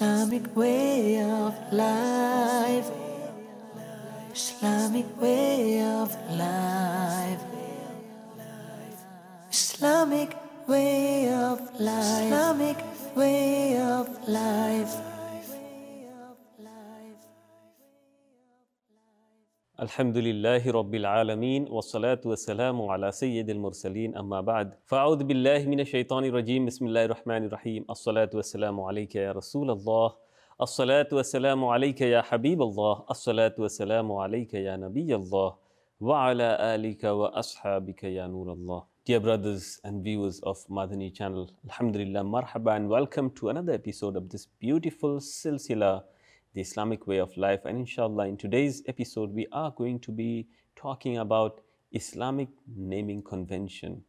Islamic way of life. Islamic way of life. Islamic way of life. Islamic way of life. Alhamdulillahi Rabbil Alameen wassalatu wassalamu ala Sayyidil Mursaleen amma ba'd. Fa'udhu billahi minash shaitani rajim. Bismillahir Rahmanir Rahim. As-salatu wassalamu alayka ya Rasulallah. As-salatu wassalamu alayka ya Habiballah. As-salatu wassalamu alayka ya Nabiyallah. Wa ala alika wa ashabika ya Nurallah. Dear brothers and viewers of Madani channel, Alhamdulillah, marhaba and welcome to another episode of this beautiful silsila, the Islamic way of life. And inshallah, in today's episode, we are going to be talking about Islamic naming convention.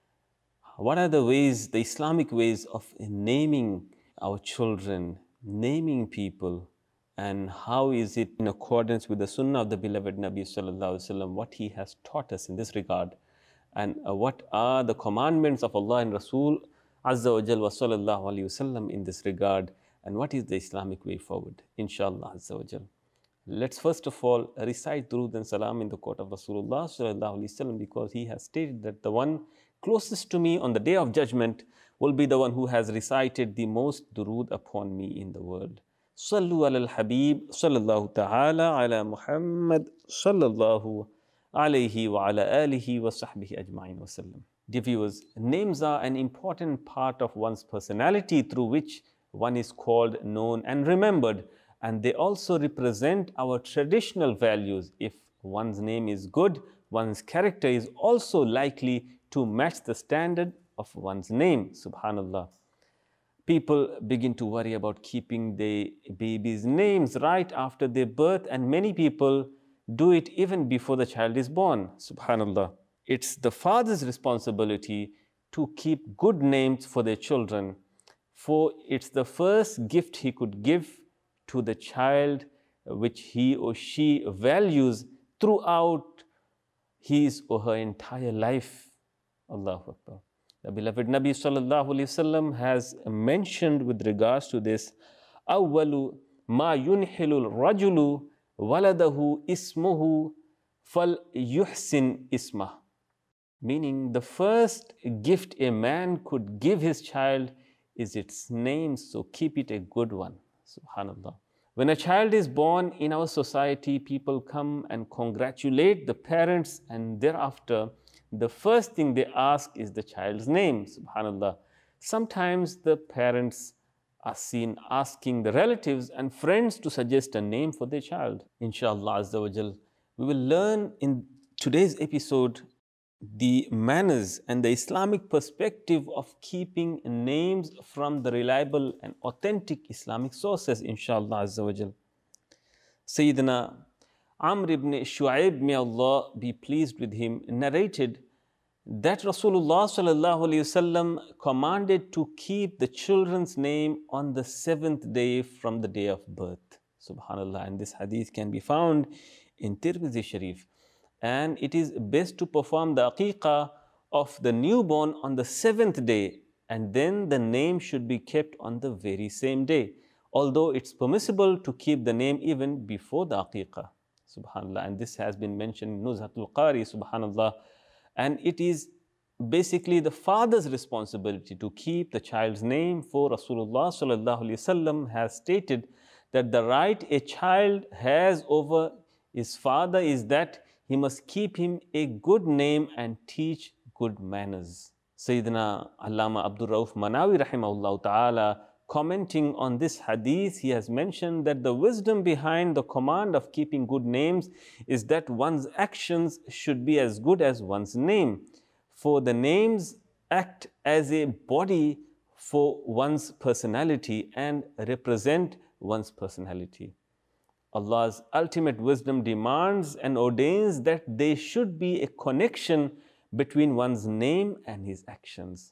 What are the ways, the Islamic ways of naming our children, naming people, and how is it in accordance with the sunnah of the beloved Nabi Sallallahu Alaihi Wasallam, what he has taught us in this regard, and what are the commandments of Allah and Rasul Azza wa Jal wa Sallallahu Alaihi Wasallam in this regard, and what is the Islamic way forward, inshallah Azza wa Jal. Let's first of all recite Durood and Salam in the court of Rasulullah Sallallahu Alaihi Wasallam, because he has stated that the one closest to me on the day of judgment will be the one who has recited the most Durood upon me in the world. Sallu ala al-Habib Sallallahu Ta'ala ala Muhammad Sallallahu alayhi wa ala alihi wa sahbihi ajma'in wa sallam. Dear viewers, names are an important part of one's personality through which one is called, known and remembered, and they also represent our traditional values. If one's name is good, one's character is also likely to match the standard of one's name. Subhanallah. People begin to worry about keeping their babies' names right after their birth, and many people do it even before the child is born. Subhanallah. It's the father's responsibility to keep good names for their children, for it's the first gift he could give to the child, which he or she values throughout his or her entire life. Allahu Akbar. The beloved Nabi Sallallahu Alaihi Wasallam has mentioned with regards to this, أَوَّلُ مَا يُنْحِلُ الرَّجُلُ وَلَدَهُ إِسْمُهُ فَلْيُحْسِنْ إِسْمَهُ. Meaning, the first gift a man could give his child is its name, so keep it a good one. Subhanallah. When a child is born in our society, people come and congratulate the parents, and thereafter, the first thing they ask is the child's name. Subhanallah. Sometimes the parents are seen asking the relatives and friends to suggest a name for their child. Inshallah Azza wa Jal, we will learn in today's episode the manners and the Islamic perspective of keeping names from the reliable and authentic Islamic sources, inshallah Azza wa Jal. Sayyidina Amr ibn Shu'aib, may Allah be pleased with him, narrated that Rasulullah Sallallahu Alaihi Wasallam commanded to keep the children's name on the 7th day from the day of birth. Subhanallah. And this hadith can be found in Tirmidhi Sharif. And it is best to perform the aqiqah of the newborn on the 7th day, and then the name should be kept on the very same day, although it's permissible to keep the name even before the aqiqah. Subhanallah. And this has been mentioned in Nuzhatul Qari. Subhanallah. And it is basically the father's responsibility to keep the child's name, for Rasulullah Sallallahu Alaihi Wasallam has stated that the right a child has over his father is that he must keep him a good name and teach good manners. Sayyidina Allama Abdul Rauf Manawi rahimahullah ta'ala, commenting on this hadith, he has mentioned that the wisdom behind the command of keeping good names is that one's actions should be as good as one's name, for the names act as a body for one's personality and represent one's personality. Allah's ultimate wisdom demands and ordains that there should be a connection between one's name and his actions.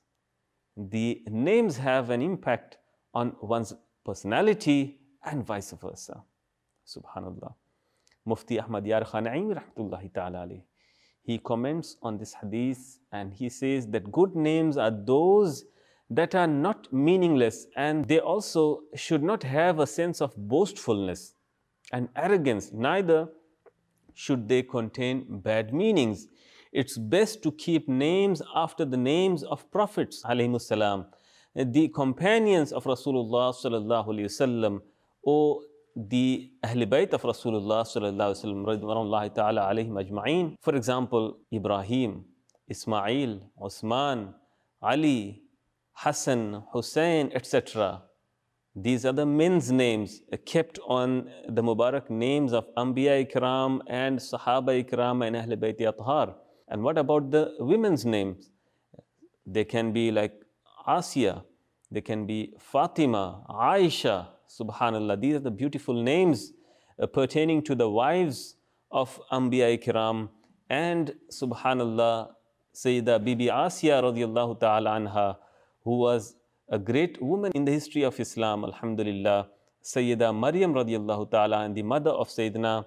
The names have an impact on one's personality and vice versa. Subhanallah. Mufti Ahmad Yar Khan Naeem rahmatullahi ta'ala alayh, he comments on this hadith and he says that good names are those that are not meaningless, and they also should not have a sense of boastfulness and arrogance. Neither should they contain bad meanings. It's best to keep names after the names of prophets alayhimus salam, the companions of Rasulullah sallallahu alaihi wasallam, or the Ahl Bayt of Rasulullah sallallahu alaihi wasallam radwanullahi ta'ala alayhim ajma'in. For example, Ibrahim, Ismail, Usman, Ali, Hassan, Hussein, etc. These are the men's names kept on the Mubarak names of Anbiya Ikram and Sahaba Ikram and Ahl Bayt Athhar. And what about the women's names? They can be like Asiya, they can be Fatima, Aisha, subhanallah. These are the beautiful names pertaining to the wives of Anbiya Ikram. And subhanallah, Sayyida Bibi Asiya radiyallahu ta'ala anha, who was a great woman in the history of Islam, alhamdulillah. Sayyida Maryam radiyallahu ta'ala, and the mother of Sayyidina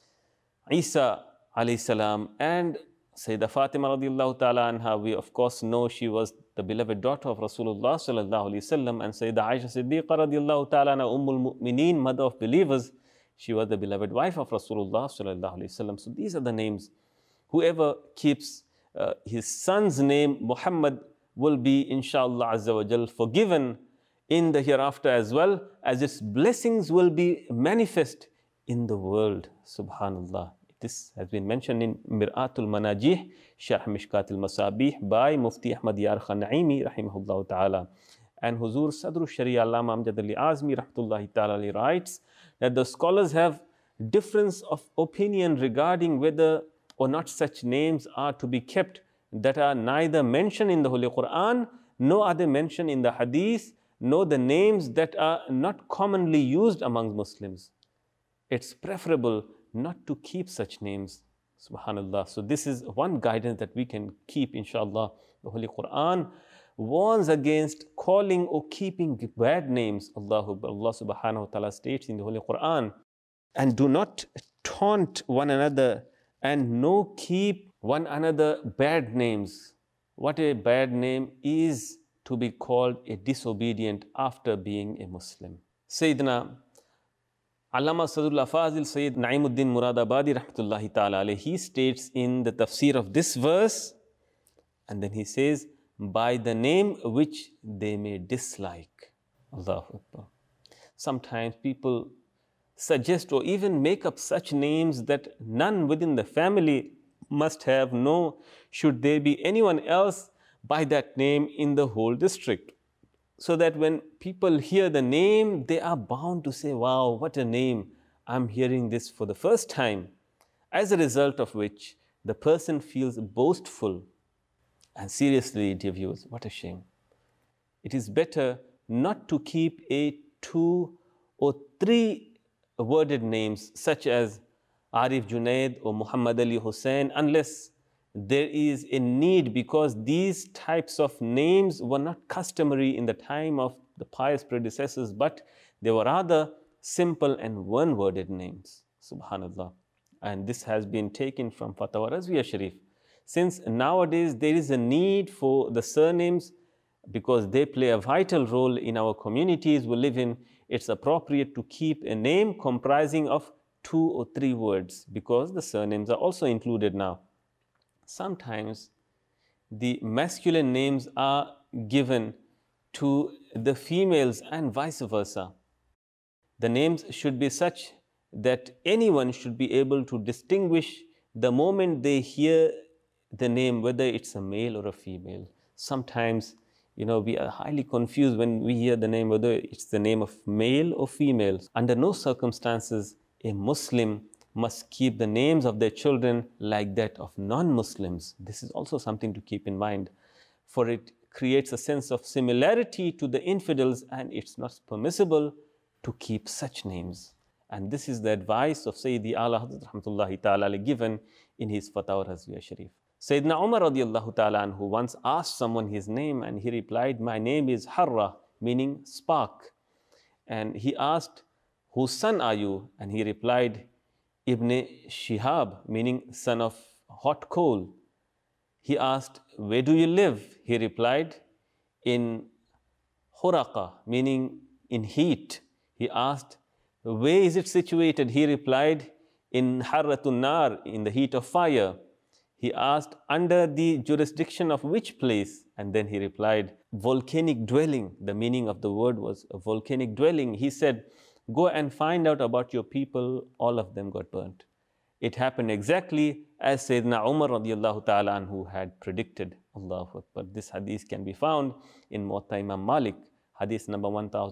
Isa alayhi salam, and Sayyida Fatima radiyallahu ta'ala anha, we of course know she was the beloved daughter of Rasulullah sallallahu alayhi wasallam, and Sayyida Aisha Siddiqa radiyallahu ta'ala anha, Ummul Mu'mineen, mother of believers, she was the beloved wife of Rasulullah sallallahu alayhi wasallam. So these are the names. Whoever keeps his son's name Muhammad will be, inshallah azza wa jal, forgiven in the hereafter, as well as its blessings will be manifest in the world. Subhanallah. This has been mentioned in Mir'atul Manajih, Sharh Mishkat al-Masabih by Mufti Ahmad Yar Khan Naimi rahimahullah ta'ala. And Huzur Sadru Sharia Allama Amjad Ali Azmi rahmatullahi ta'ala writes that the scholars have difference of opinion regarding whether or not such names are to be kept that are neither mentioned in the Holy Quran, nor are they mentioned in the Hadith, nor the names that are not commonly used among Muslims. It's preferable not to keep such names. Subhanallah. So this is one guidance that we can keep, inshallah. The Holy Quran warns against calling or keeping bad names. Allah subhanahu wa ta'ala states in the Holy Quran, and do not taunt one another, and no keep one another bad names. What a bad name is to be called a disobedient after being a Muslim. Sayyidina Allama Sadrullah Fazil Sayyid Na'imuddin Muradabadi rahmatullahi ta'ala alayhi, he states in the tafsir of this verse, and then he says, by the name which they may dislike. Allahu Akbar. Sometimes people suggest or even make up such names that none within the family must have, nor should there be anyone else by that name in the whole district. So that when people hear the name, they are bound to say, wow, what a name, I'm hearing this for the first time. As a result of which, the person feels boastful. And seriously, dear viewers, what a shame. It is better not to keep a 2 or 3 worded names such as Arif Junaid or Muhammad Ali Hussein, unless there is a need, because these types of names were not customary in the time of the pious predecessors, but they were rather simple and one-worded names. Subhanallah. And this has been taken from Fatawa Razviya Sharif. Since nowadays there is a need for the surnames, because they play a vital role in our communities we live in, it's appropriate to keep a name comprising of 2 or 3 words, because the surnames are also included now. Sometimes the masculine names are given to the females and vice versa. The names should be such that anyone should be able to distinguish the moment they hear the name, whether it's a male or a female. Sometimes, we are highly confused when we hear the name, whether it's the name of male or female. Under no circumstances a Muslim must keep the names of their children like that of non-Muslims. This is also something to keep in mind, for it creates a sense of similarity to the infidels, and it's not permissible to keep such names. And this is the advice of Sayyidi Ala Hazrat rahmatullahi ta'ala given in his Fatawa Razviya Sharif. Sayyidina Umar radiyallahu ta'ala anhu once asked someone his name, and he replied, my name is Harra, meaning spark. And he asked, whose son are you? And he replied, Ibn Shihab, meaning son of hot coal. He asked, where do you live? He replied, in Huraqa, meaning in heat. He asked, where is it situated? He replied, in Harratun Nar, in the heat of fire. He asked, under the jurisdiction of which place? And then he replied, volcanic dwelling. The meaning of the word was a volcanic dwelling. He said, go and find out about your people. All of them got burnt. It happened exactly as Sayyidina Umar radiallahu ta'ala anhu had predicted. Allahu Akbar. This hadith can be found in Muwatta Imam Malik, hadith number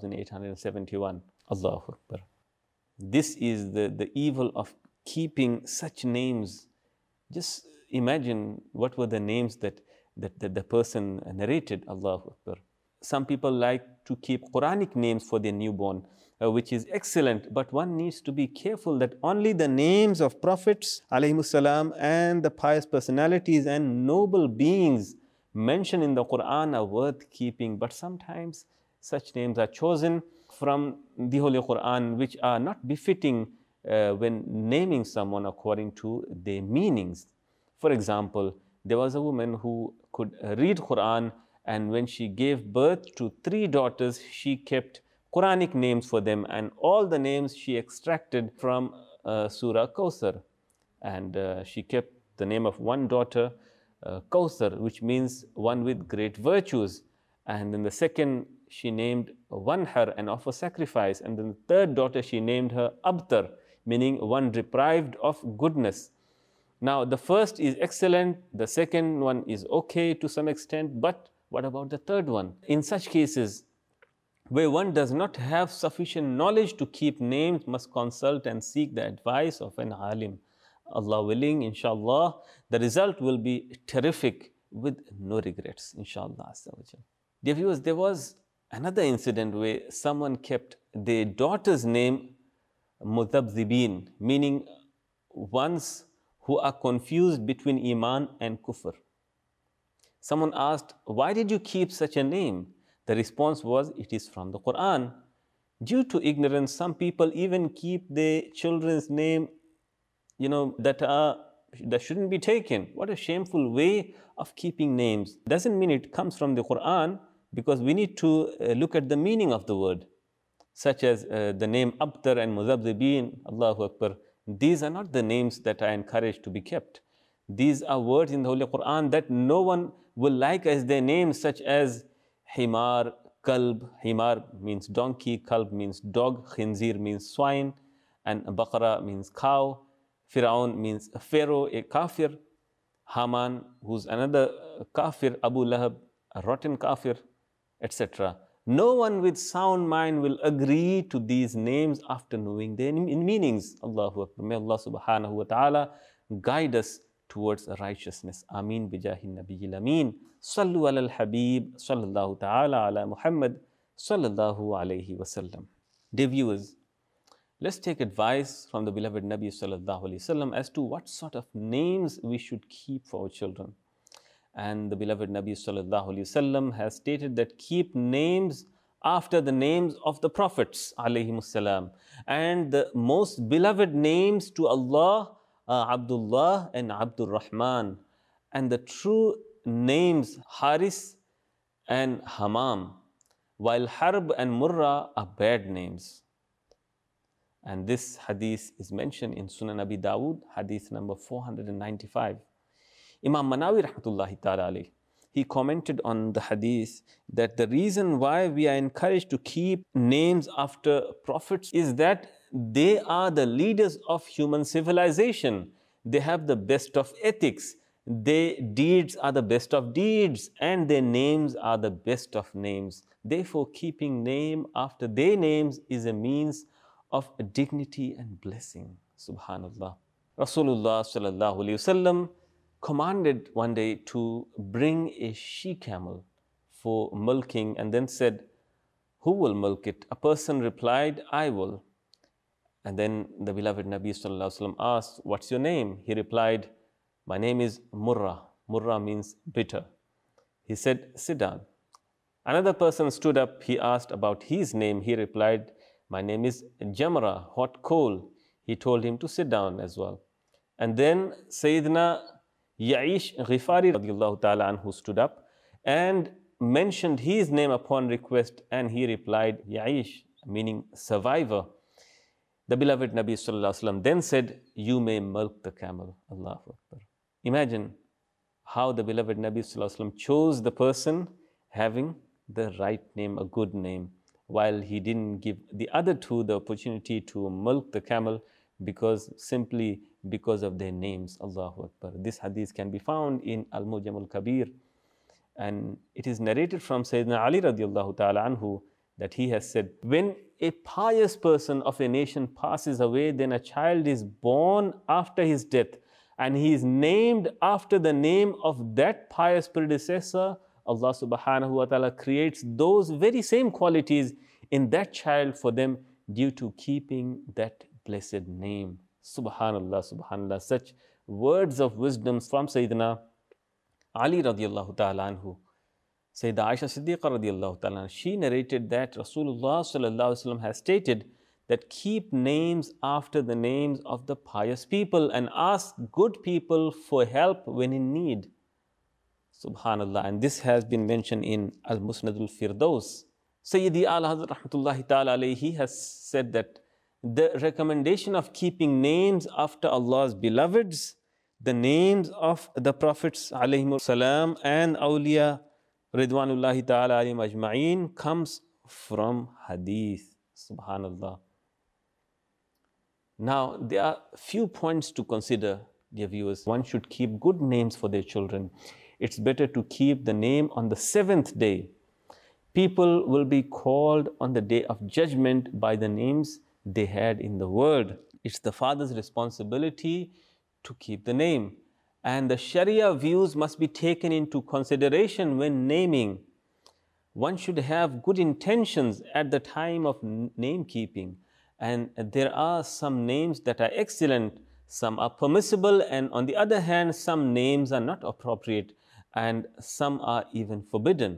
1871. Allahu Akbar. This is the evil of keeping such names. Just imagine what were the names that the person narrated. Allahu Akbar. Some people like to keep Quranic names for their newborn, which is excellent, but one needs to be careful that only the names of prophets alayhimus salam and the pious personalities and noble beings mentioned in the Quran are worth keeping. But sometimes such names are chosen from the Holy Quran which are not befitting when naming someone according to their meanings. For example, there was a woman who could read Quran, and when she gave birth to 3 daughters, she kept Quranic names for them, and all the names she extracted from Surah Kawthar. And she kept the name of one daughter Kawthar, which means one with great virtues. And then the second, she named one her and offer sacrifice. And then the third daughter, she named her Abtar, meaning one deprived of goodness. Now, the first is excellent, the second one is okay to some extent, but what about the third one? In such cases, where one does not have sufficient knowledge to keep names, must consult and seek the advice of an alim. Allah willing, inshallah, the result will be terrific with no regrets, inshallah. Dear viewers, there was another incident where someone kept their daughter's name Mudhabzibin, meaning ones who are confused between Iman and Kufr. Someone asked, why did you keep such a name? The response was, it is from the Quran. Due to ignorance, some people even keep their children's name, that shouldn't be taken. What a shameful way of keeping names. Doesn't mean it comes from the Quran, because we need to look at the meaning of the word, such as the name Abtar and Muzabzibin. Allahu Akbar. These are not the names that I encourage to be kept. These are words in the Holy Quran that no one will like as their names, such as Himar, Kalb. Himar means donkey, Kalb means dog, Khinzir means swine, and Baqara means cow. Firaun means a pharaoh, a kafir. Haman, who's another kafir. Abu Lahab, a rotten kafir, etc. No one with sound mind will agree to these names after knowing their meanings. Allahu Akbar. May Allah subhanahu wa ta'ala guide us towards righteousness. Ameen bijahin nabiyil ameen. Sallu ala al-habib. Sallallahu ta'ala ala Muhammad. Sallallahu alayhi wa sallam. Dear viewers, let's take advice from the beloved Nabi sallallahu alayhi wa sallam as to what sort of names we should keep for our children. And the beloved Nabi sallallahu alayhi wa sallam has stated that keep names after the names of the prophets alayhimus salam. And the most beloved names to Allah are Abdullah and Abdul Rahman. And the true names Haris and Hamam, while Harb and Murra are bad names. And this hadith is mentioned in Sunan Abi Dawud, hadith number 495. Imam Manawi rahmatullahi ta'ala alayhi, he commented on the hadith that the reason why we are encouraged to keep names after prophets is that they are the leaders of human civilization. They have the best of ethics. Their deeds are the best of deeds, and their names are the best of names. Therefore, keeping name after their names is a means of dignity and blessing. Subhanallah. Rasulullah sallallahu alayhi wasallam commanded one day to bring a she-camel for milking, and then said, who will milk it? A person replied, I will. And then the beloved Nabi sallallahu alaihi wasallam asked, what's your name? He replied, my name is Murra. Murra means bitter. He said, sit down. Another person stood up. He asked about his name. He replied, my name is Jamra, hot coal. He told him to sit down as well. And then Sayyidina Ya'ish Ghifari radiallahu ta'ala anhu stood up, and mentioned his name upon request, and he replied, Ya'ish, meaning survivor. The beloved Nabi Sallallahu Alaihi Wasallam then said, you may milk the camel. Allahu Akbar. Imagine how the beloved Nabi Sallallahu Alaihi Wasallam chose the person having the right name, a good name, while he didn't give the other two the opportunity to milk the camel simply because of their names. Allahu Akbar. This hadith can be found in Al-Mujam al-Kabir, and it is narrated from Sayyidina Ali radiallahu ta'ala anhu that he has said, when a pious person of a nation passes away, then a child is born after his death, and he is named after the name of that pious predecessor. Allah subhanahu wa ta'ala creates those very same qualities in that child for them due to keeping that blessed name. Subhanallah, subhanallah. Such words of wisdom from Sayyidina Ali radiallahu ta'ala anhu. Sayyidah Aisha Siddiqa radiallahu ta'ala, she narrated that Rasulullah sallallahu alaihi wasallam has stated that keep names after the names of the pious people and ask good people for help when in need. Subhanallah. And this has been mentioned in Al-Musnad al-Firdaus. Sayyidi al-Hazrat rahmatullahi ta'ala alayhi has said that the recommendation of keeping names after Allah's beloveds, the names of the Prophets alayhimus salam and awliya Ridwanullahi ta'ala alayhim ajma'een, comes from hadith. Subhanallah. Now, there are few points to consider, dear viewers. One should keep good names for their children. It's better to keep the name on the 7th day. People will be called on the day of judgment by the names they had in the world. It's the father's responsibility to keep the name. And the Sharia views must be taken into consideration when naming. One should have good intentions at the time of name keeping. And there are some names that are excellent, some are permissible, and on the other hand, some names are not appropriate, and some are even forbidden.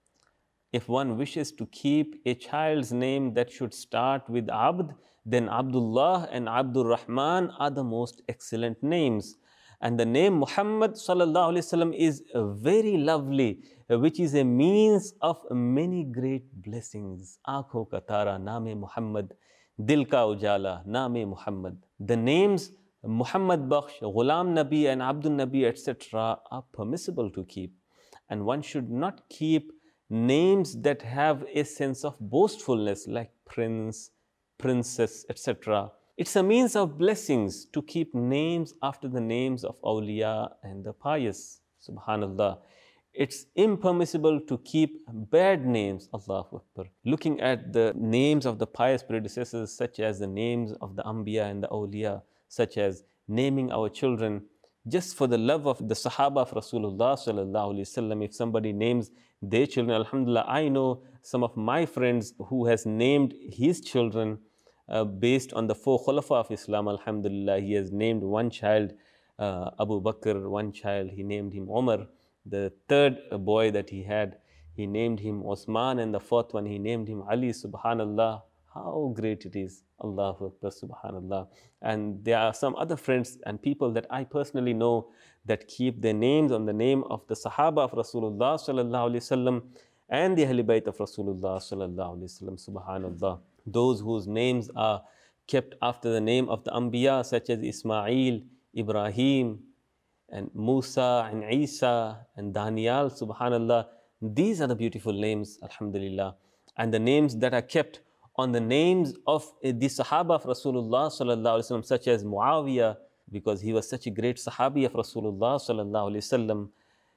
If one wishes to keep a child's name that should start with Abd, then Abdullah and Abdul Rahman are the most excellent names. And the name Muhammad sallallahu alaihi wasallam is very lovely, which is a means of many great blessings. Aankhon ka tara, naam-e Muhammad, dil ka ujala, naam-e Muhammad. The names Muhammad Bakhsh, Ghulam Nabi and Abdul Nabi, etc. are permissible to keep. And one should not keep names that have a sense of boastfulness like prince, princess, etc. It's a means of blessings to keep names after the names of awliya and the pious. Subhanallah. It's impermissible to keep bad names. Allahu Akbar. Looking at the names of the pious predecessors, such as the names of the Anbiya and the awliya, such as naming our children just for the love of the Sahaba of Rasulullah sallallahu alaihi wasallam. If somebody names their children, alhamdulillah, I know some of my friends who has named his children based on the 4 Khulafa of Islam. Alhamdulillah, he has named one child Abu Bakr, one child he named him Umar, the 3rd boy that he had, he named him Osman, and the 4th one he named him Ali. Subhanallah, how great it is. Allahu Akbar, subhanallah. And there are some other friends and people that I personally know that keep their names on the name of the Sahaba of Rasulullah sallallahu alaihi wasallam and the Ahlul Bayt of Rasulullah sallallahu alaihi wasallam. Subhanallah. Those whose names are kept after the name of the Anbiya, such as Ismail, Ibrahim, and Musa, and Isa, and Daniel, subhanallah. These are the beautiful names, alhamdulillah. And the names that are kept on the names of the Sahaba of Rasulullah sallallahu alaihi wasallam, such as Muawiyah, because he was such a great Sahabi of Rasulullah sallallahu alaihi wasallam,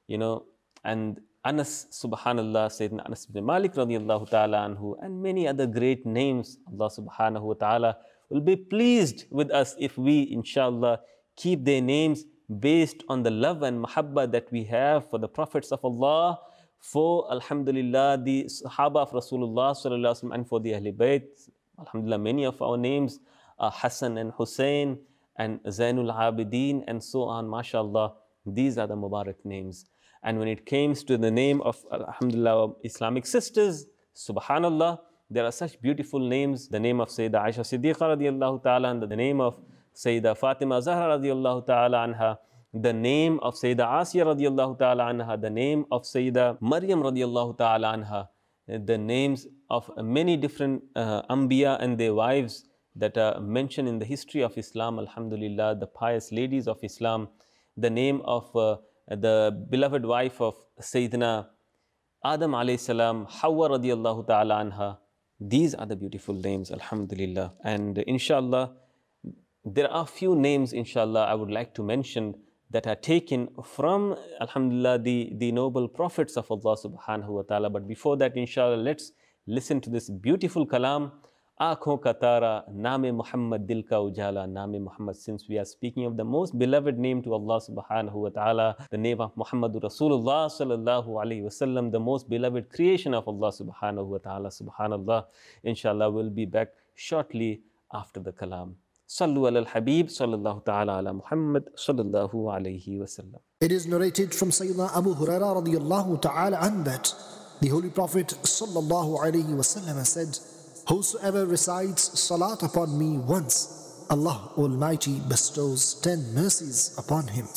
and Anas, subhanallah, Sayyidina Anas ibn Malik radiallahu ta'ala anhu, and many other great names. Allah subhanahu wa ta'ala will be pleased with us if we, inshallah, keep their names based on the love and mahabbah that we have for the Prophets of Allah, for, alhamdulillah, the Sahaba of Rasulullah sallallahu alaihi wasallam, and for the Ahlul Bayt. Alhamdulillah, many of our names are Hassan and Hussein and Zainul Abidin and so on, mashallah. These are the Mubarak names. And when it comes to the name of, alhamdulillah, Islamic sisters, subhanallah, there are such beautiful names. The name of Sayyidah Aisha Siddiqa radiallahu ta'ala, and the name of Sayyidah Fatima Zahra radiallahu ta'ala anha, the name of Sayyidah Asiya radiallahu ta'ala anha, the name of Sayyidah Maryam radiallahu ta'ala anha, the names of many different Anbiya and their wives that are mentioned in the history of Islam, alhamdulillah, the pious ladies of Islam, the name of the beloved wife of Sayyidina Adam alayhi salam, Hawa radiallahu ta'ala anha. These are the beautiful names, alhamdulillah. And inshallah, there are few names, inshallah, I would like to mention that are taken from, alhamdulillah, the noble prophets of Allah subhanahu wa ta'ala. But before that, inshallah, let's listen to this beautiful kalam. Aankhon ka tara, naam-e Muhammad, dil ka ujala, naam-e Muhammad. Since we are speaking of the most beloved name to Allah subhanahu wa ta'ala, the name of Muhammadur Rasulullah sallallahu alayhi wa sallam, the most beloved creation of Allah subhanahu wa ta'ala, subhanallah. Inshallah, we'll be back shortly after the kalam. Sallu ala al-Habib sallallahu ta'ala ala Muhammad sallallahu alayhi wa sallam. It is narrated from Sayyidina Abu Hurairah radiyallahu ta'ala an that the Holy Prophet sallallahu alayhi wa sallam said, whosoever recites salat upon me once, Allah Almighty bestows 10 mercies upon him.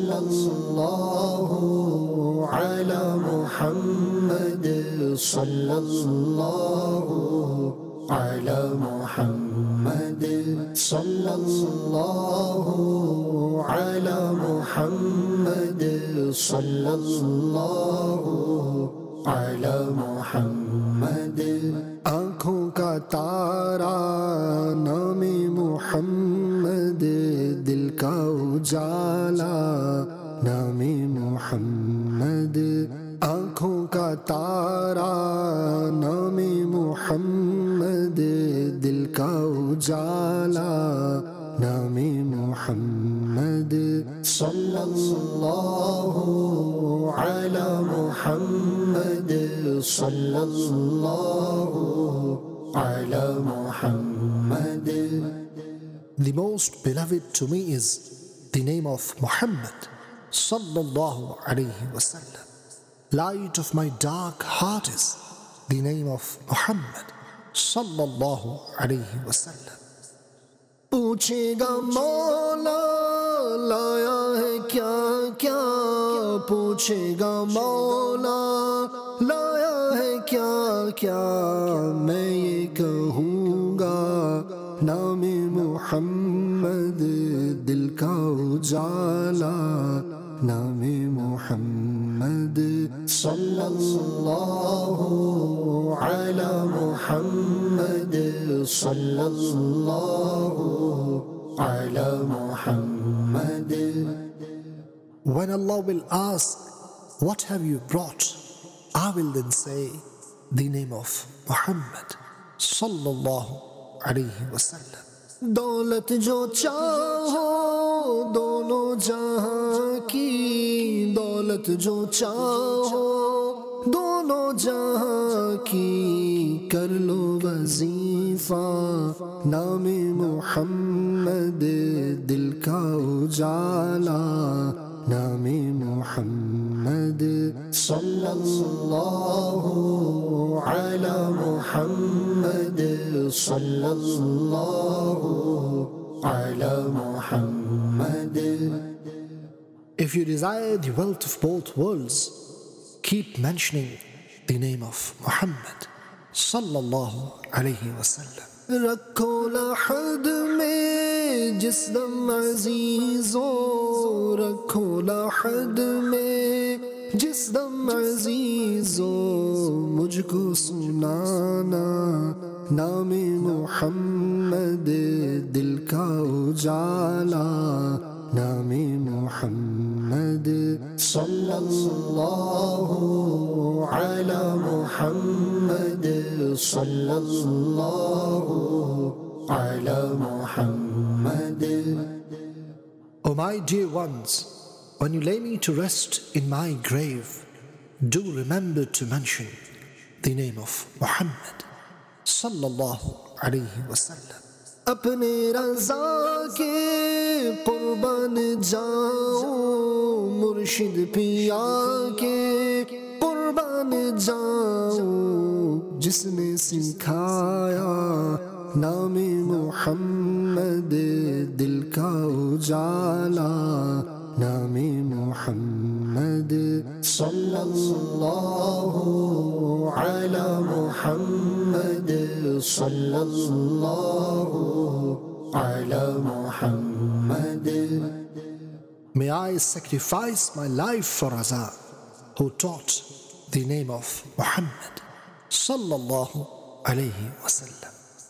Sallallahu ala Muhammad, sallallahu ala Muhammad, sallallahu ala Muhammad, sallallahu ala Muhammad. آنکھوں کا تارا نام محمد، دل کا اجالا نام محمد. آنکھوں کا تارا نام محمد، دل کا اجالا نام محمد. صلی اللہ علی محمد، صلی اللہ علی محمد. The most beloved to me is the name of Muhammad sallallahu alayhi wa sallam. Light of my dark heart is the name of Muhammad sallallahu alayhi wa sallam. پوچھے گا مولا لایا ہے کیا کیا، پوچھے گا مولا لایا ہے کیا کیا، میں یہ کہوں گا نام محمد، دل کا اجالا نام محمد. صلی اللہ علی محمد، صلی اللہ علی محمد. When Allah will ask, what have you brought? I will then say, the name of Muhammad sallallahu alayhi wa sallam. دولت جو چاہو دونوں جہاں کی، دولت جو چاہو دونوں جہاں کی، کر لو وظیفہ نام محمد، دل کا اجالا نام محمد. صلی اللہ علی محمد، صلی اللہ علی محمد. If you desire the wealth of both worlds, keep mentioning the name of Muhammad sallallahu alayhi wa sallam. رکھو لحد میں جس دم عزیزو، رکھو لحد میں جس دم عزیزو، مجھ کو سنانا نام محمد، دل کا اجالا نام محمد. صلی اللہ علی محمد، صلی اللہ علی محمد. O my dear ones, when you lay me to rest in my grave, do remember to mention the name of Muhammad sallallahu alayhi wa sallam. اپنے رضا کے قربان جاؤ، مرشد پیا کے قربان جاؤ، جس نے سکھایا نام محمد، دل کا اجالا Name Muhammad sallallahu ala Muhammad sallallahu ala Muhammad. May I sacrifice my life for Raza, who taught the name of Muhammad sallallahu alayhi wasallam.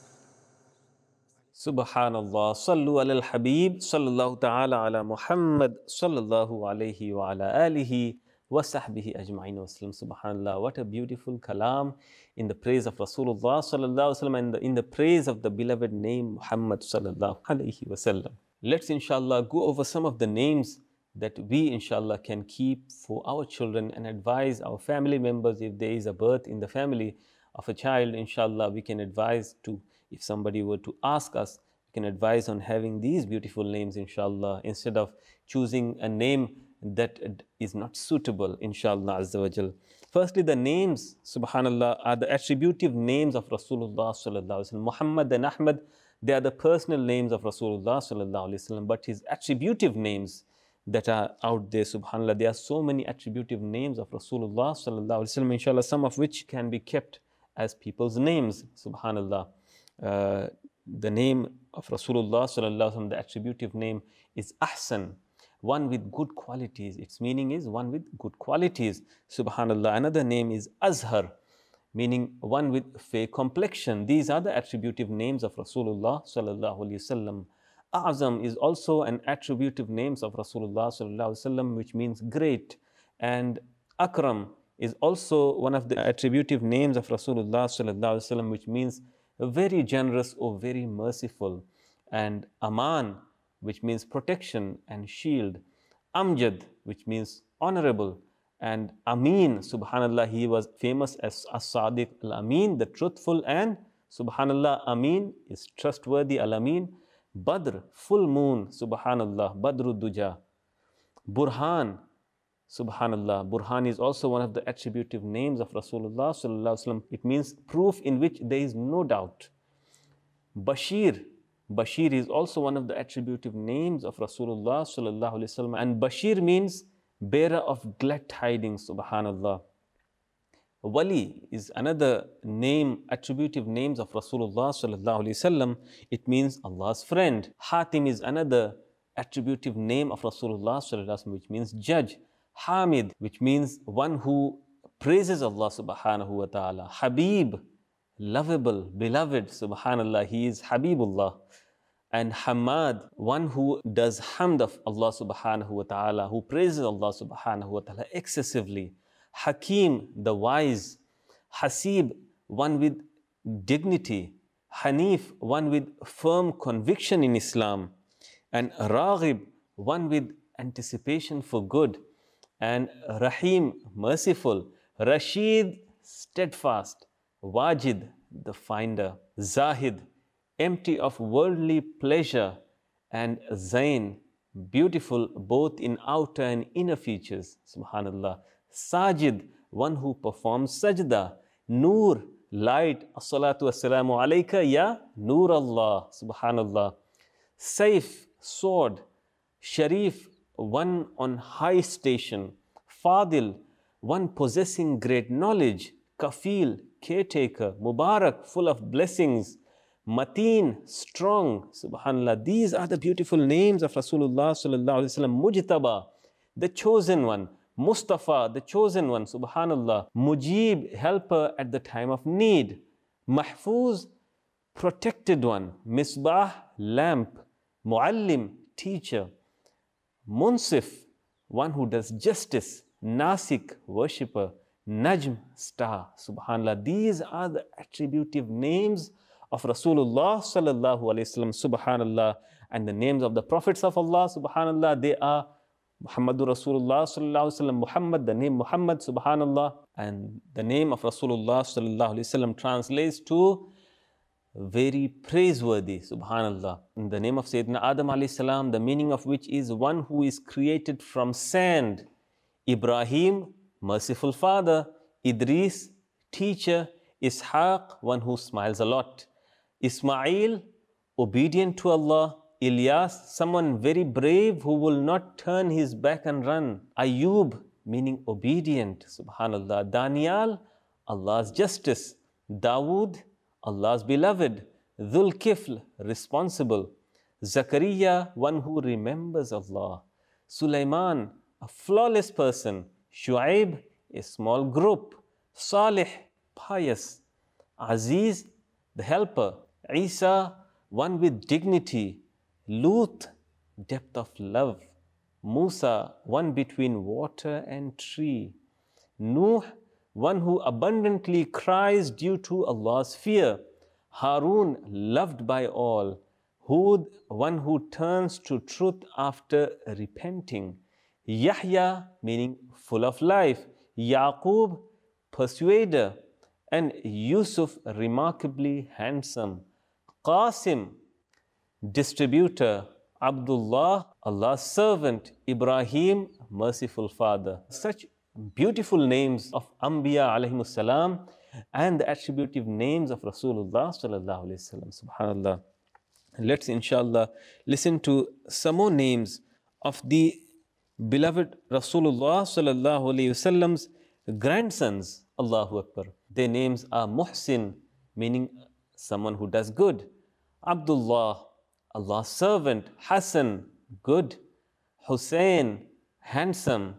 Subhanallah, Sallu ala al-Habib, Sallallahu ta'ala ala Muhammad, Sallallahu alayhi wa ala alihi wa sahbihi ajma'in wa sallam. Subhanallah, what a beautiful kalam in the praise of Rasulullah Sallallahu alayhi wa sallam and in the praise of the beloved name Muhammad Sallallahu alayhi wa sallam. Let's inshallah go over some of the names that we inshallah can keep for our children and advise our family members. If there is a birth in the family of a child, inshallah we can advise to, if somebody were to ask us, we can advise on having these beautiful names inshallah, instead of choosing a name that is not suitable inshallah azza wa jal. Firstly, the names, subhanallah, are the attributive names of Rasulullah sallallahu alaihi wasallam. Muhammad and Ahmad, they are the personal names of Rasulullah sallallahu alaihi wasallam, but his attributive names that are out there, subhanallah, there are so many attributive names of Rasulullah sallallahu alaihi wasallam, inshallah, some of which can be kept as people's names, subhanallah. The name of Rasulullah sallallahu alaihi wasallam, the attributive name is Ahsan, one with good qualities. Its meaning is one with good qualities, subhanallah. Another name is Azhar, meaning one with fair complexion. These are the attributive names of Rasulullah sallallahu alaihi wasallam. A'zam is also an attributive names of Rasulullah sallallahu alaihi wasallam, which means great. And Akram is also one of the attributive names of Rasulullah sallallahu alaihi wasallam, which means very generous or very merciful. And Aman, which means protection and shield. Amjad, which means honorable. And Amin, subhanallah, he was famous as As-Sadiq al-Amin, the truthful, and subhanallah, Amin is trustworthy, al-Amin. Badr, full moon, subhanallah, Badru Duja. Burhan, subhanallah, Burhan is also one of the attributive names of Rasulullah sallallahu alaihi wasallam. It means proof in which there is no doubt. Bashir, Bashir is also one of the attributive names of Rasulullah sallallahu alaihi wasallam, and Bashir means bearer of glad tidings, subhanallah. Wali is another name, attributive names of Rasulullah sallallahu alaihi wasallam. It means Allah's friend. Hatim is another attributive name of Rasulullah sallallahu alaihi wasallam, which means judge. Hamid, which means one who praises Allah subhanahu wa ta'ala. Habib, lovable, beloved, subhanallah, he is Habibullah. And Hamad, one who does hamd of Allah subhanahu wa ta'ala, who praises Allah subhanahu wa ta'ala excessively. Hakim, the wise. Hasib, one with dignity. Hanif, one with firm conviction in Islam. And Raghib, one with anticipation for good. And Rahim, merciful. Rashid, steadfast. Wajid, the finder. Zahid, empty of worldly pleasure. And Zain, beautiful both in outer and inner features. Subhanallah. Sajid, one who performs sajda. Noor, light. As-salatu was-salamu alayka ya Noor Allah. Subhanallah. Saif, sword. Sharif, one on high station. Fadil, one possessing great knowledge. Kafil, caretaker. Mubarak, full of blessings. Mateen, strong. Subhanallah. These are the beautiful names of Rasulullah sallallahu alaihi wasallam. Mujtaba, the chosen one. Mustafa, the chosen one. Subhanallah. Mujib, helper at the time of need. Mahfuz, protected one. Misbah, lamp. Muallim, teacher. Munsif, one who does justice. Nasik, worshipper. Najm, star. Subhanallah. These are the attributive names of Rasulullah sallallahu alaihi wasallam. Subhanallah. And the names of the prophets of Allah, subhanallah, they are Muhammadur Rasulullah sallallahu alaihi wasallam. Muhammad, the name Muhammad, subhanallah. And the name of Rasulullah sallallahu alaihi wasallam translates to very praiseworthy, subhanallah. In the name of Sayyidina Adam alayhi salam, the meaning of which is one who is created from sand. Ibrahim, merciful father. Idris, teacher. Ishaq, one who smiles a lot. Ismail, obedient to Allah. Ilyas, someone very brave who will not turn his back and run. Ayub, meaning obedient, subhanallah. Daniel, Allah's justice. Dawood, Allah's beloved. Dhul Kifl, responsible. Zakaria, one who remembers Allah. Sulaiman, a flawless person. Shu'aib, a small group. Salih, pious. Aziz, the helper. Isa, one with dignity. Lut, depth of love. Musa, one between water and tree. Nuh, one who abundantly cries due to Allah's fear. Harun, loved by all. Hud, one who turns to truth after repenting. Yahya, meaning full of life. Yaqub, persuader. And Yusuf, remarkably handsome. Qasim, distributor. Abdullah, Allah's servant. Ibrahim, merciful father. Such beautiful names of Anbiya alayhimus salam and the attributive names of Rasulullah sallallahu alayhi wasallam. Subhanallah. Let's inshallah listen to some more names of the beloved Rasulullah sallallahu alayhi wasallam's grandsons. Allahu Akbar. Their names are Muhsin, meaning someone who does good. Abdullah, Allah's servant. Hassan, good. Hussein, handsome.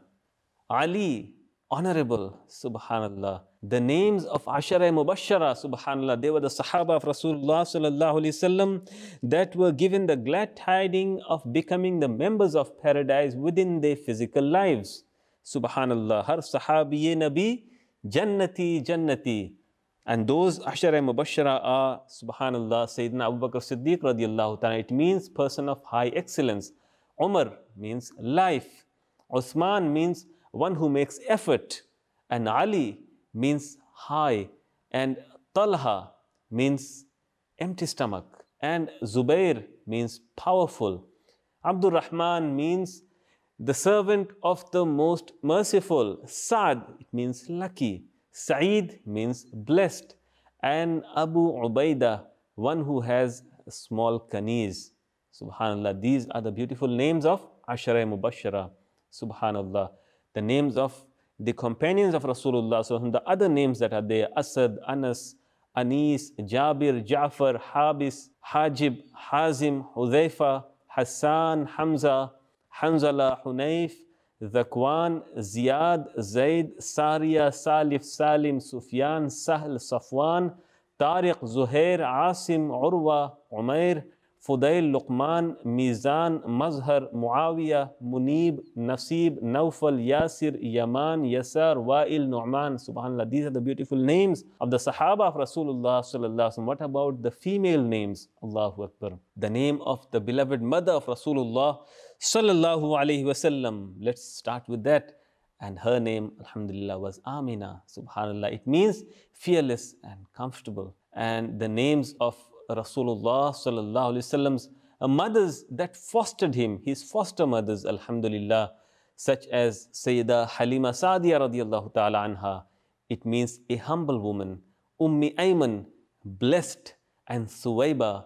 Ali, honorable. Subhanallah. The names of Ashara Mubashara, subhanallah, they were the Sahaba of Rasulullah sallallahu alaihi wasallam that were given the glad tidings of becoming the members of paradise within their physical lives. Subhanallah. Har Sahabi Nabi, Jannati, Jannati. And those Ashara Mubashara are, subhanallah, Sayyidina Abu Bakr Siddiq radiallahu ta'ala. It means person of high excellence. Umar means life. Uthman means one who makes effort. And Ali means high. And Talha means empty stomach. And Zubair means powerful. Abdul Rahman means the servant of the most merciful. Saad, it means lucky. Sa'id means blessed. And Abu Ubaidah, one who has a small kaniz. Subhanallah. These are the beautiful names of Ashara Mubashara. Subhanallah. The names of the companions of Rasulullah. So the other names that are there: Asad, Anas, Anis, Jabir, Ja'far, Habis, Hajib, Hazim, Hudhaifa, Hassan, Hamza, Hanzala, Hunayf, Zakwan, Ziyad, Zaid, Sariya, Salif, Salim, Sufyan, Sahl, Safwan, Tariq, Zuhair, Asim, Urwa, Umair, Fudail, Luqman, Mizan, Mazhar, Muawiyah, Munib, Nasib, Nawfal, Yasir, Yaman, Yasar, Wa'il, Nu'man. Subhanallah. These are the beautiful names of the Sahaba of Rasulullah sallallahu alaihi wasallam. What about the female names? Allahu Akbar. The name of the beloved mother of Rasulullah sallallahu alaihi wasallam. Let's start with that. And her name, alhamdulillah, was Amina. Subhanallah. It means fearless and comfortable. And the names of Rasulullah sallallahu alaihi wasallam's mothers that fostered him, his foster mothers, alhamdulillah, such as Sayyidah Halima Sa'diya radiyallahu ta'ala anha. It means a humble woman. Ummi Ayman, blessed. And Suwayba,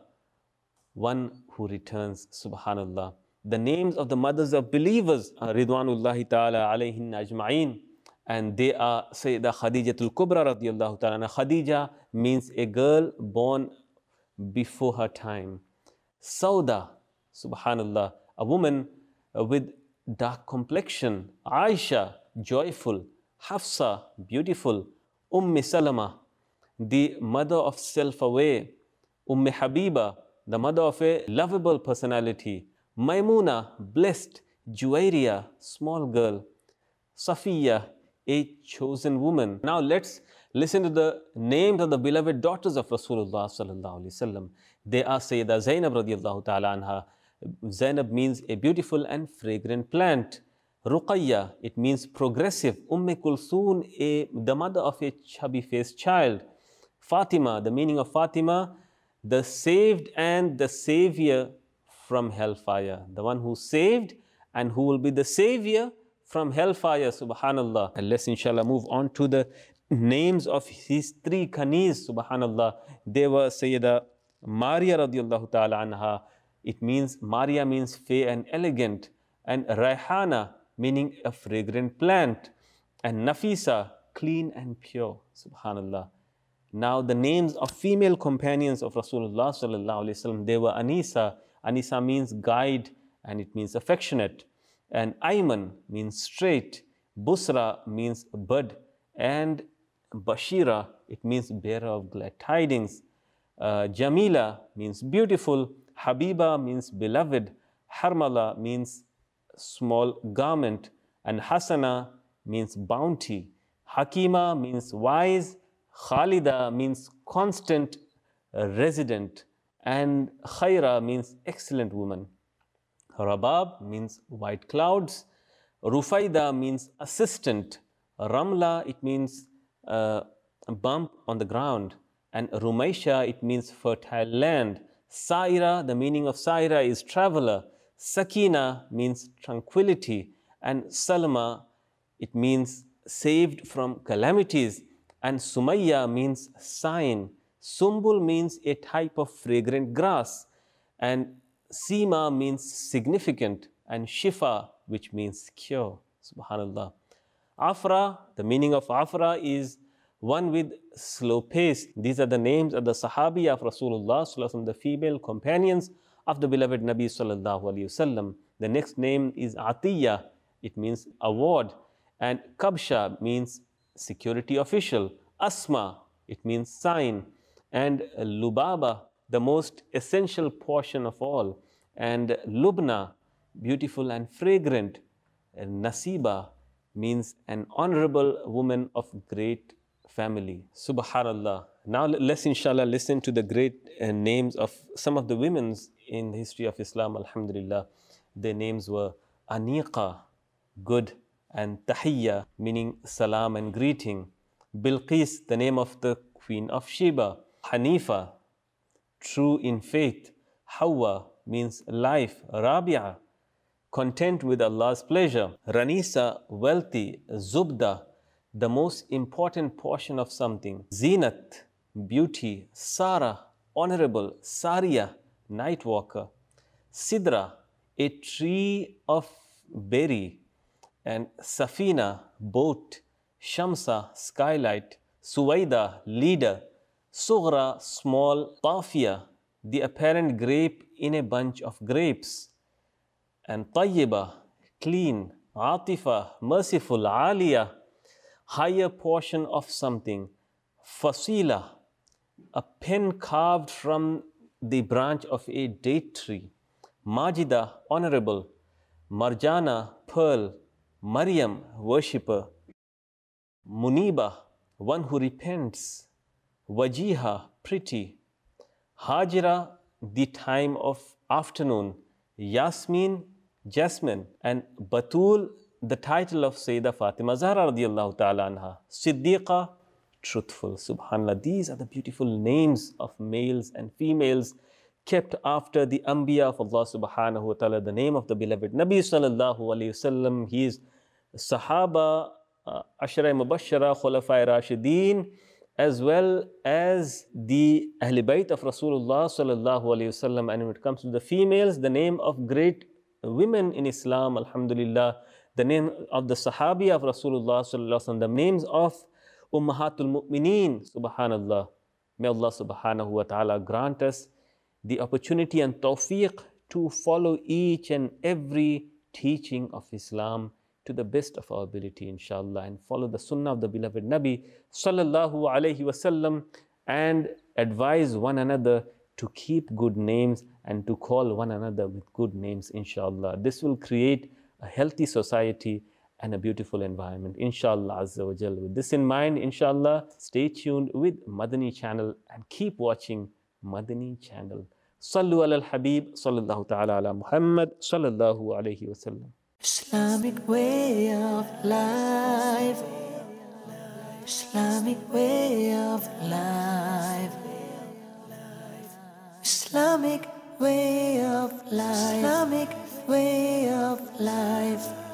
one who returns. Subhanallah. The names of the mothers of believers are Ridwanullahi ta'ala alayhin ajma'een. And they are Sayyidah Khadijatul Kubra radiyallahu ta'ala. Khadija means a girl born before her time. Sauda, subhanallah, a woman with dark complexion. Aisha, joyful. Hafsa, beautiful. Salama, the mother of self-aware. Habiba, the mother of a lovable personality. Maimuna, blessed. Juwairiya, small girl. Safiya, a chosen woman. Now let's listen to the names of the beloved daughters of Rasulullah sallallahu alaihi wasallam. They are Sayyidah Zainab radiyallahu ta'ala anha. Zainab means a beautiful and fragrant plant. Ruqayya, it means progressive. Kulthum, the mother of a chubby-faced child. Fatima, the meaning of Fatima, the saved and the savior from hellfire. The one who saved and who will be the savior from hellfire. Subhanallah. And let's inshallah move on to the names of his three kaniz. Subhanallah. They were Sayyidah Maria radiyallahu ta'ala anha, it means, Maria means fair and elegant, and Raihana meaning a fragrant plant, and Nafisa, clean and pure. Subhanallah. Now the names of female companions of Rasulullah sallallahu alaihi wasallam, they were Anisa. Anisa means guide and it means affectionate. And Ayman means straight. Busra means bud. And Bashira, it means bearer of glad tidings. Jamila means beautiful. Habiba means beloved. Harmala means small garment. And Hasana means bounty. Hakima means wise. Khalida means constant resident. And Khaira means excellent woman. Rabab means white clouds. Rufaida means assistant. Ramla, it means a bump on the ground. And Rumaisha, it means fertile land. Saira, the meaning of Saira is traveler. Sakina means tranquility. And Salma, it means saved from calamities. And Sumayya means sign. Sumbul means a type of fragrant grass. And Sima means significant. And Shifa, which means cure. Subhanallah. Afra, the meaning of Afra is one with slow pace. These are the names of the Sahabi of Rasulullah sallallahu alaihi wasallam, the female companions of the beloved Nabi sallallahu alaihi wasallam. The next name is Atiyya. It means award. And Kabsha means security official. Asma, it means sign. And Lubaba, the most essential portion of all. And Lubna, beautiful and fragrant. And Nasiba means an honorable woman of great family. Subhanallah. Now let's inshallah listen to the great names of some of the women in the history of Islam. Alhamdulillah. Their names were Aniqa, good, and Tahiyya, meaning salam and greeting. Bilqis, the name of the Queen of Sheba. Hanifa, true in faith. Hawa means life. Rabi'a, content with Allah's pleasure. Ranisa, wealthy. Zubda, the most important portion of something. Zinat, beauty. Sara, honorable. Sariya, night walker. Sidra, a tree of berry. And Safina, boat. Shamsa, skylight. Suwaida, leader. Sughra, small. Tafiya, the apparent grape in a bunch of grapes. And Tayyiba, clean. Atifa, merciful. Aliya, higher portion of something. Fasila, a pen carved from the branch of a date tree. Majida, honorable. Marjana, pearl. Maryam, worshipper. Muniba, one who repents. Wajiha, pretty. Hajira, the time of afternoon. Yasmin, jasmine. And Batul, the title of Sayyidah Fatima Zahra radiallahu ta'ala anha. Siddiqa, truthful. Subhanallah. These are the beautiful names of males and females kept after the Anbiya of Allah subhanahu wa ta'ala. The name of the beloved Nabi sallallahu alayhi wasallam. He is Sahaba, Ashra Mubashshara, Khulafai Rashideen, as well as the Ahl Bayt of Rasulullah sallallahu alayhi wasallam. And when it comes to the females, the name of great women in Islam, alhamdulillah, the name of the Sahabi of Rasulullah sallallahu alayhi wasallam, the names of Ummahatul Mu'mineen, subhanallah. May Allah subhanahu wa ta'ala grant us the opportunity and tawfiq to follow each and every teaching of Islam to the best of our ability, inshallah, and follow the sunnah of the beloved Nabi sallallahu alayhi wasallam, and advise one another to keep good names and to call one another with good names, inshallah. This will create a healthy society and a beautiful environment, inshallah azza wa jal. With this in mind, inshallah, stay tuned with Madani channel and keep watching Madani channel. Sallu ala al-Habib sallallahu ta'ala ala Muhammad sallallahu alayhi wasallam. Islamic way of life. Islamic way of life. Islamic way of life. Islamic way of life.